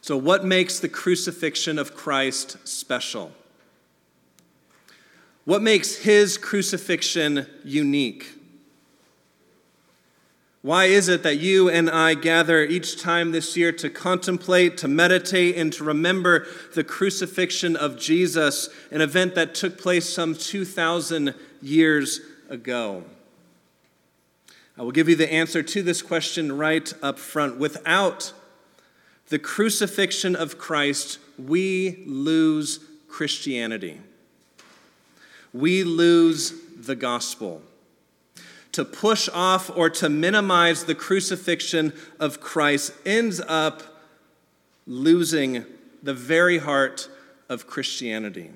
So what makes the crucifixion of Christ special? What makes his crucifixion unique? Why is it that you and I gather each time this year to contemplate, to meditate, and to remember the crucifixion of Jesus, an event that took place some 2,000 years ago? I will give you the answer to this question right up front. Without the crucifixion of Christ, we lose Christianity. We lose the gospel. To push off or to minimize the crucifixion of Christ ends up losing the very heart of Christianity.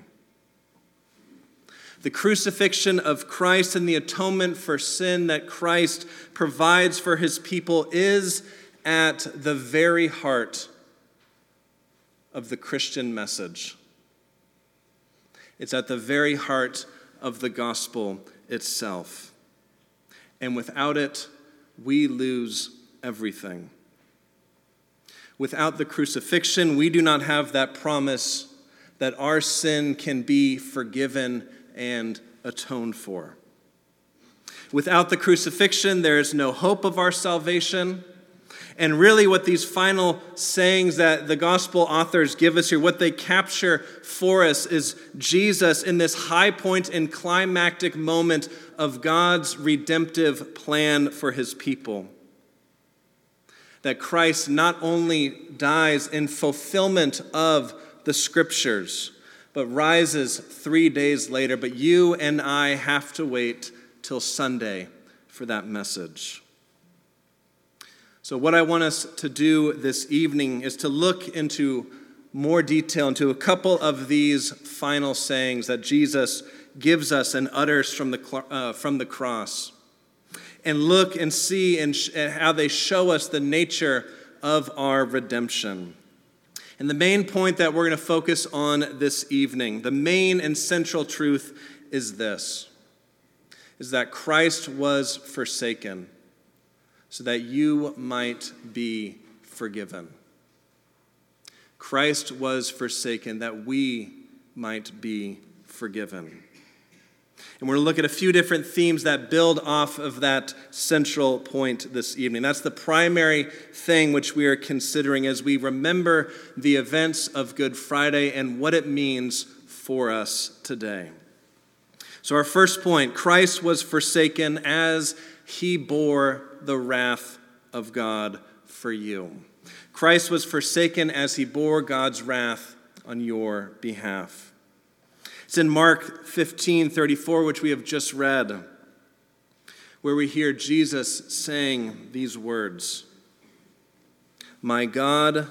The crucifixion of Christ and the atonement for sin that Christ provides for his people is at the very heart of the Christian message. It's at the very heart of the gospel itself. And without it, we lose everything. Without the crucifixion, we do not have that promise that our sin can be forgiven and atoned for. Without the crucifixion, there is no hope of our salvation. And really what these final sayings that the gospel authors give us here, what they capture for us is Jesus in this high point and climactic moment of God's redemptive plan for his people. That Christ not only dies in fulfillment of the scriptures, but rises 3 days later. But you and I have to wait till Sunday for that message. So what I want us to do this evening is to look into more detail into a couple of these final sayings that Jesus gives us and utters from the cross, and look and see how they show us the nature of our redemption. And the main point that we're going to focus on this evening, the main and central truth is this, is that Christ was forsaken so that you might be forgiven. Christ was forsaken that we might be forgiven. And we're going to look at a few different themes that build off of that central point this evening. That's the primary thing which we are considering as we remember the events of Good Friday and what it means for us today. So our first point, Christ was forsaken as he bore the wrath of God for you. Christ was forsaken as he bore God's wrath on your behalf. It's in Mark 15:34, which we have just read, where we hear Jesus saying these words, my God,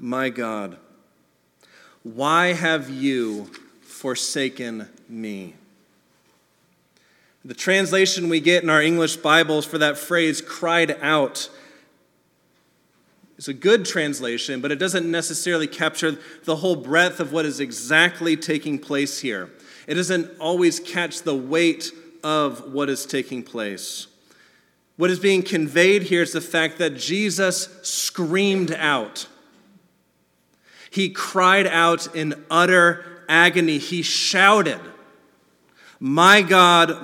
why have you forsaken me?" The translation we get in our English Bibles for that phrase, cried out, is a good translation, but it doesn't necessarily capture the whole breadth of what is exactly taking place here. It doesn't always catch the weight of what is taking place. What is being conveyed here is the fact that Jesus screamed out. He cried out in utter agony. He shouted, my God,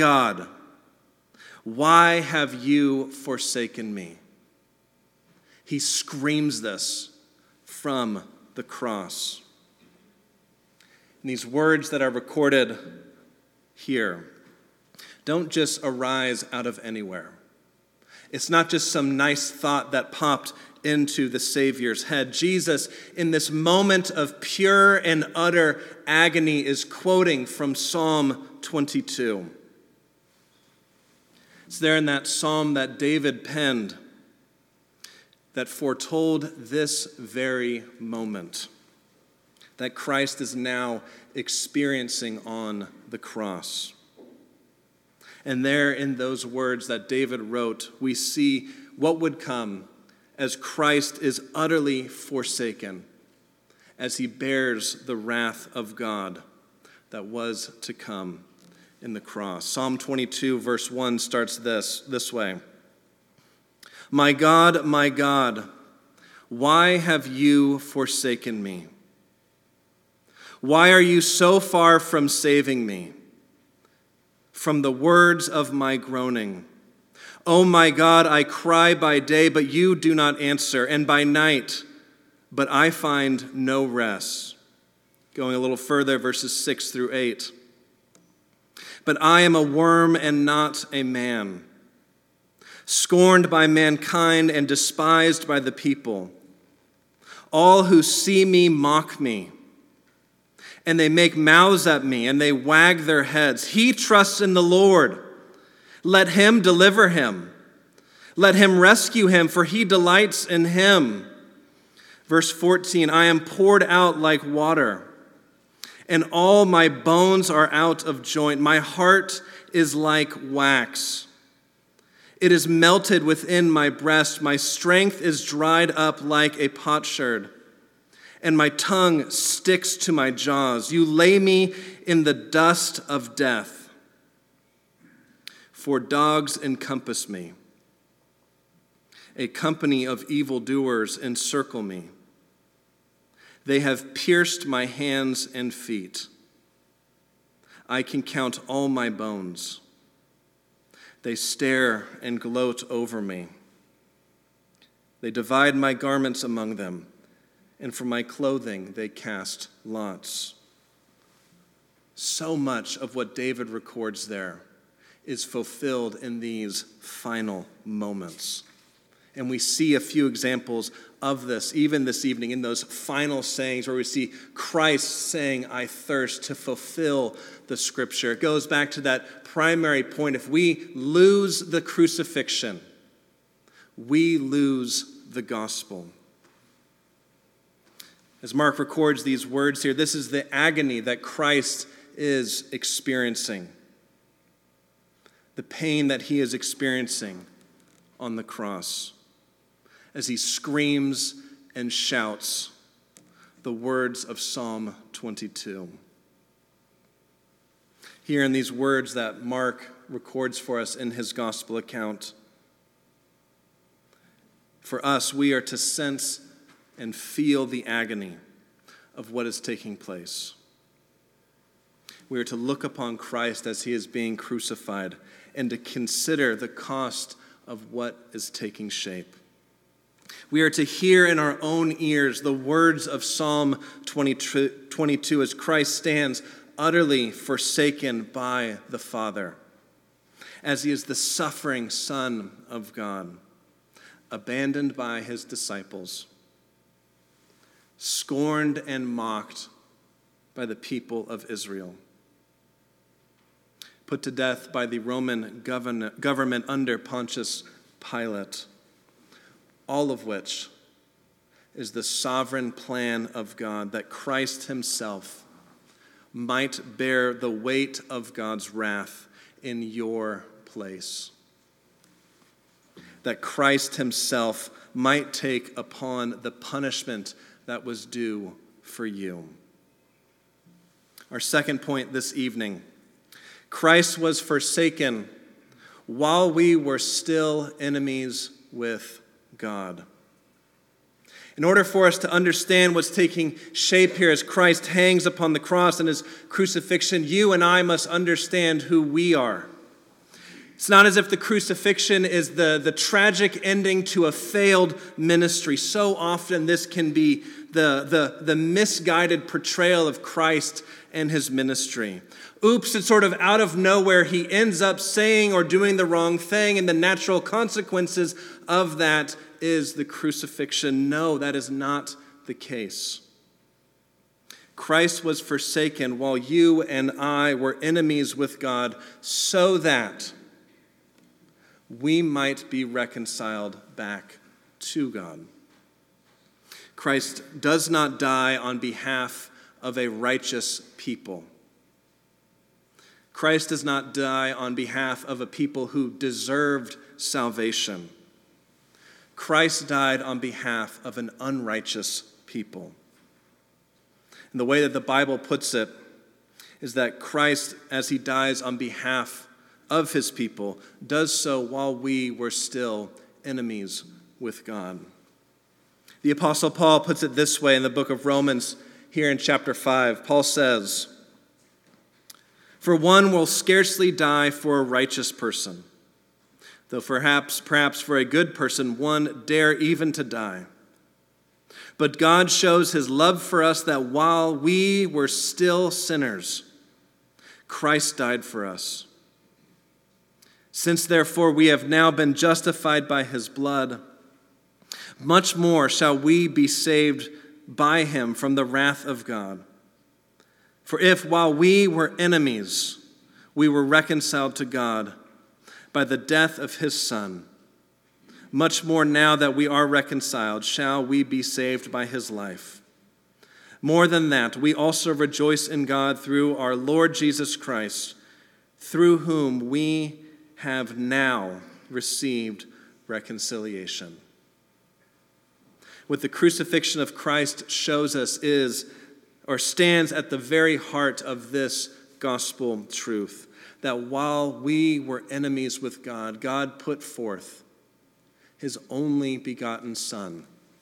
why have you forsaken me?" He screams this from the cross. And these words that are recorded here don't just arise out of anywhere. It's not just some nice thought that popped into the Savior's head. Jesus, in this moment of pure and utter agony, is quoting from Psalm 22. It's there in that psalm that David penned that foretold this very moment that Christ is now experiencing on the cross. And there in those words that David wrote, we see what would come as Christ is utterly forsaken, as he bears the wrath of God that was to come in the cross. Psalm 22, verse 1 starts this way. My God, Why have you forsaken me? Why are you so far from saving me? From the words of my groaning. O my God, I cry by day, but you do not answer, and by night, but I find no rest. Going a little further, verses 6 through 8. But I am a worm and not a man, scorned by mankind and despised by the people. All who see me mock me, and they make mouths at me, and they wag their heads. He trusts in the Lord. Let him deliver him. Let him rescue him, for he delights in him. Verse 14, I am poured out like water, and all my bones are out of joint. My heart is like wax. It is melted within my breast. My strength is dried up like a potsherd, and my tongue sticks to my jaws. You lay me in the dust of death, for dogs encompass me. A company of evildoers encircle me. They have pierced my hands and feet. I can count all my bones. They stare and gloat over me. They divide my garments among them, and for my clothing they cast lots. So much of what David records there is fulfilled in these final moments. And we see a few examples of this, even this evening, in those final sayings where we see Christ saying, I thirst, to fulfill the scripture. It goes back to that primary point. If we lose the crucifixion, we lose the gospel. As Mark records these words here, this is the agony that Christ is experiencing, the pain that he is experiencing on the cross, as he screams and shouts the words of Psalm 22. Here in these words that Mark records for us in his gospel account, for us, we are to sense and feel the agony of what is taking place. We are to look upon Christ as he is being crucified and to consider the cost of what is taking shape. We are to hear in our own ears the words of Psalm 22 as Christ stands utterly forsaken by the Father, as he is the suffering Son of God, abandoned by his disciples, scorned and mocked by the people of Israel, put to death by the Roman government under Pontius Pilate, all of which is the sovereign plan of God, that Christ himself might bear the weight of God's wrath in your place. That Christ himself might take upon the punishment that was due for you. Our second point this evening: Christ was forsaken while we were still enemies with God. In order for us to understand what's taking shape here as Christ hangs upon the cross and his crucifixion, you and I must understand who we are. It's not as if the crucifixion is the tragic ending to a failed ministry. So often this can be the misguided portrayal of Christ and his ministry. Oops, it's sort of out of nowhere. He ends up saying or doing the wrong thing, and the natural consequences of that is the crucifixion. No, that is not the case. Christ was forsaken while you and I were enemies with God, so that we might be reconciled back to God. Christ does not die on behalf of a righteous people. Christ does not die on behalf of a people who deserved salvation. Christ died on behalf of an unrighteous people. And the way that the Bible puts it is that Christ, as he dies on behalf of his people, does so while we were still enemies with God. The Apostle Paul puts it this way in the book of Romans, here in chapter 5. Paul says, "For one will scarcely die for a righteous person, though perhaps for a good person one dare even to die. But God shows his love for us that while we were still sinners, Christ died for us. Since therefore we have now been justified by his blood, much more shall we be saved by him from the wrath of God. For if while we were enemies, we were reconciled to God by the death of his Son, much more now that we are reconciled, shall we be saved by his life. More than that, we also rejoice in God through our Lord Jesus Christ, through whom we have now received reconciliation." What the crucifixion of Christ shows us stands at the very heart of this gospel truth, that while we were enemies with God, God put forth his only begotten Son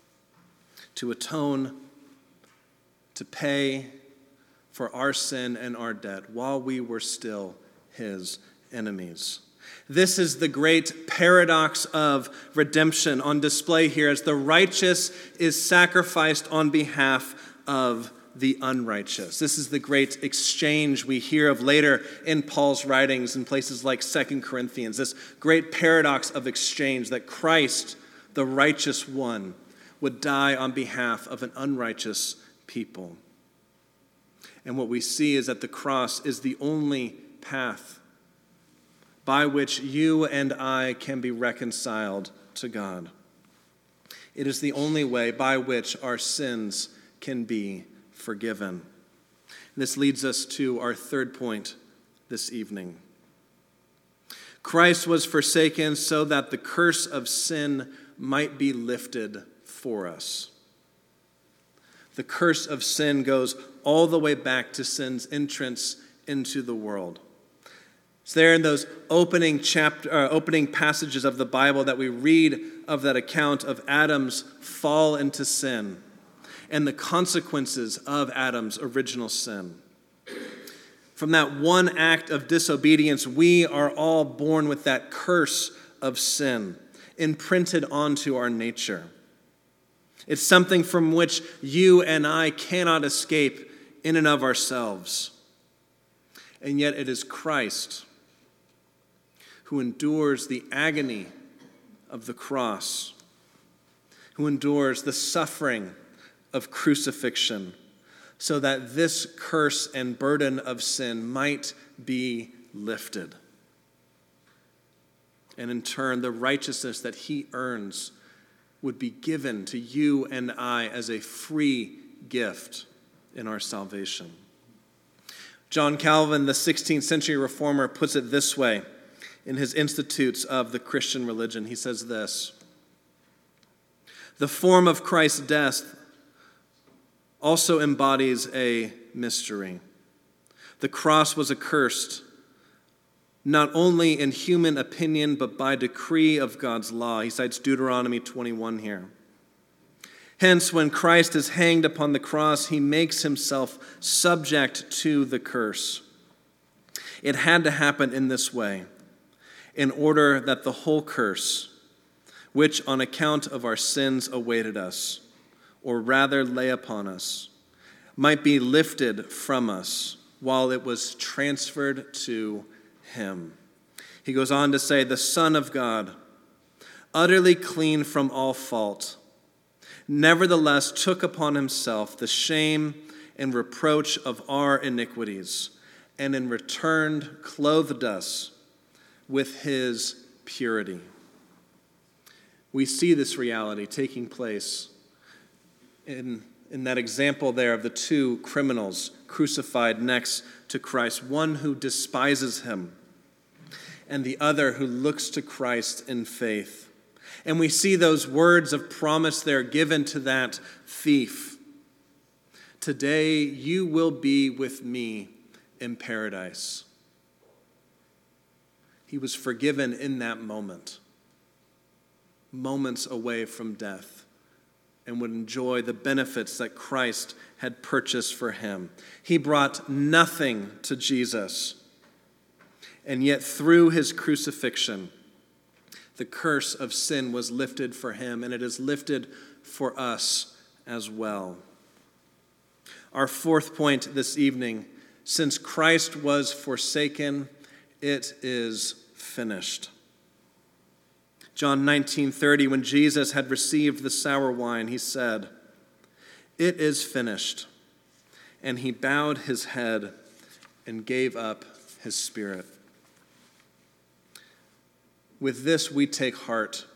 to atone, to pay for our sin and our debt while we were still his enemies. This is the great paradox of redemption on display here, as the righteous is sacrificed on behalf of the unrighteous. This is the great exchange we hear of later in Paul's writings in places like 2 Corinthians, this great paradox of exchange, that Christ, the righteous one, would die on behalf of an unrighteous people. And what we see is that the cross is the only path by which you and I can be reconciled to God. It is the only way by which our sins can be forgiven. This leads us to our third point this evening. Christ was forsaken so that the curse of sin might be lifted for us. The curse of sin goes all the way back to sin's entrance into the world. It's there in those opening passages of the Bible that we read of that account of Adam's fall into sin and the consequences of Adam's original sin. From that one act of disobedience, we are all born with that curse of sin imprinted onto our nature. It's something from which you and I cannot escape in and of ourselves. And yet it is Christ who endures the agony of the cross, who endures the suffering of crucifixion, so that this curse and burden of sin might be lifted. And in turn, the righteousness that he earns would be given to you and I as a free gift in our salvation. John Calvin, the 16th century reformer, puts it this way in his Institutes of the Christian Religion. He says this: "The form of Christ's death also embodies a mystery. The cross was accursed, not only in human opinion, but by decree of God's law." He cites Deuteronomy 21 here. "Hence, when Christ is hanged upon the cross, he makes himself subject to the curse. It had to happen in this way, in order that the whole curse, which on account of our sins awaited us, or rather lay upon us, might be lifted from us while it was transferred to him." He goes on to say, "The Son of God, utterly clean from all fault, nevertheless took upon himself the shame and reproach of our iniquities, and in return clothed us with his purity." We see this reality taking place in that example there of the two criminals crucified next to Christ, one who despises him and the other who looks to Christ in faith. And we see those words of promise there given to that thief. "Today you will be with me in paradise." He was forgiven in that moment, moments away from death, and would enjoy the benefits that Christ had purchased for him. He brought nothing to Jesus, and yet through his crucifixion, the curse of sin was lifted for him, and it is lifted for us as well. Our fourth point this evening: since Christ was forsaken, it is finished. John 19:30, when Jesus had received the sour wine, he said, "It is finished." And he bowed his head and gave up his spirit. With this, we take heart.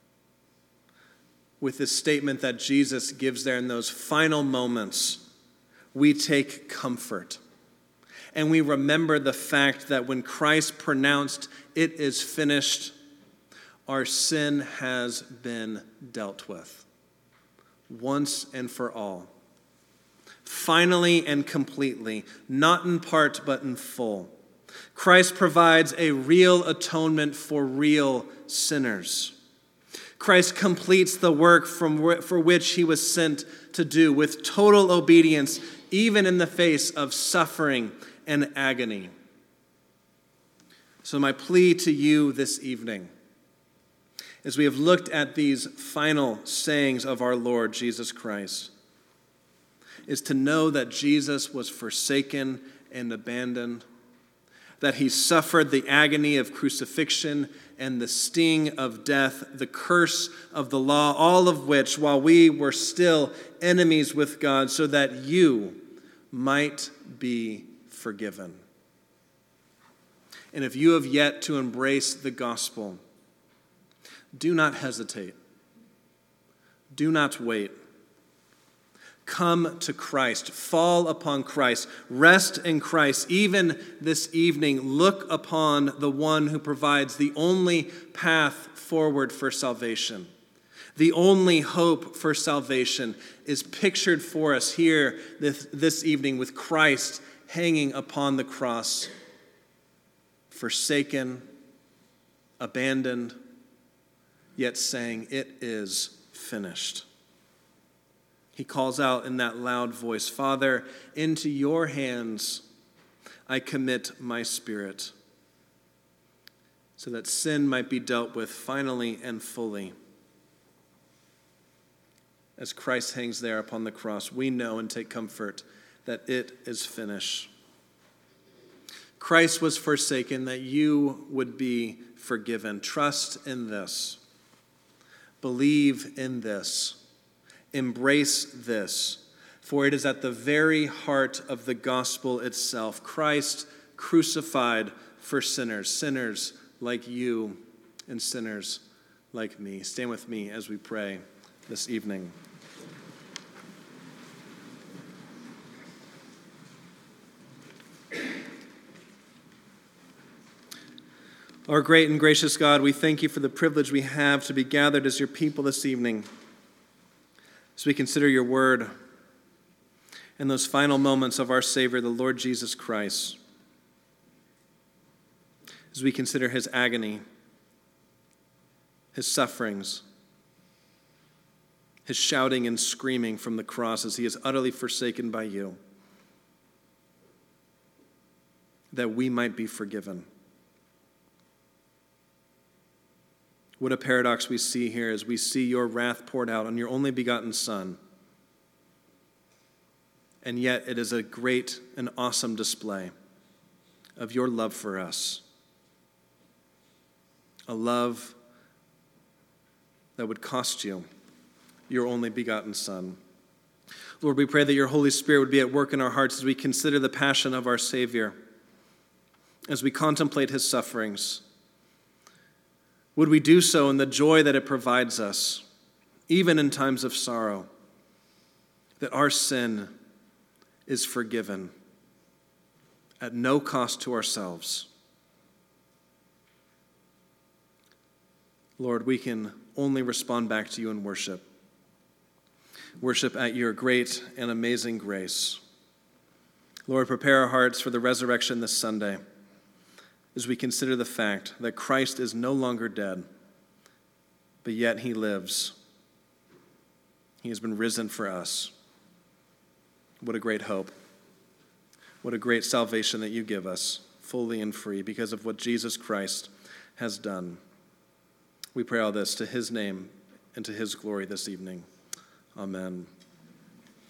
With this statement that Jesus gives there in those final moments, we take comfort. And we remember the fact that when Christ pronounced, "It is finished," our sin has been dealt with once and for all. Finally and completely, not in part but in full. Christ provides a real atonement for real sinners. Christ completes the work for which he was sent to do with total obedience, even in the face of suffering and agony. So my plea to you this evening, as we have looked at these final sayings of our Lord Jesus Christ, is to know that Jesus was forsaken and abandoned, that he suffered the agony of crucifixion and the sting of death, the curse of the law, all of which, while we were still enemies with God, so that you might be forgiven. And if you have yet to embrace the gospel, do not hesitate. Do not wait. Come to Christ. Fall upon Christ. Rest in Christ. Even this evening, look upon the one who provides the only path forward for salvation. The only hope for salvation is pictured for us here this evening with Christ hanging upon the cross, forsaken, abandoned, yet saying, "It is finished." He calls out in that loud voice, "Father, into your hands I commit my spirit," so that sin might be dealt with finally and fully. As Christ hangs there upon the cross, we know and take comfort that it is finished. Christ was forsaken that you would be forgiven. Trust in this. Believe in this. Embrace this. For it is at the very heart of the gospel itself. Christ crucified for sinners, sinners like you and sinners like me. Stand with me as we pray this evening. Our great and gracious God, we thank you for the privilege we have to be gathered as your people this evening, as we consider your word and those final moments of our Savior, the Lord Jesus Christ, as we consider his agony, his sufferings, his shouting and screaming from the cross as he is utterly forsaken by you, that we might be forgiven. What a paradox we see here as we see your wrath poured out on your only begotten Son. And yet it is a great and awesome display of your love for us. A love that would cost you your only begotten Son. Lord, we pray that your Holy Spirit would be at work in our hearts as we consider the passion of our Savior, as we contemplate his sufferings. Would we do so in the joy that it provides us, even in times of sorrow, that our sin is forgiven at no cost to ourselves. Lord, we can only respond back to you in worship. Worship at your great and amazing grace. Lord, prepare our hearts for the resurrection this Sunday, as we consider the fact that Christ is no longer dead, but yet he lives. He has been risen for us. What a great hope. What a great salvation that you give us, fully and free, because of what Jesus Christ has done. We pray all this to his name and to his glory this evening. Amen.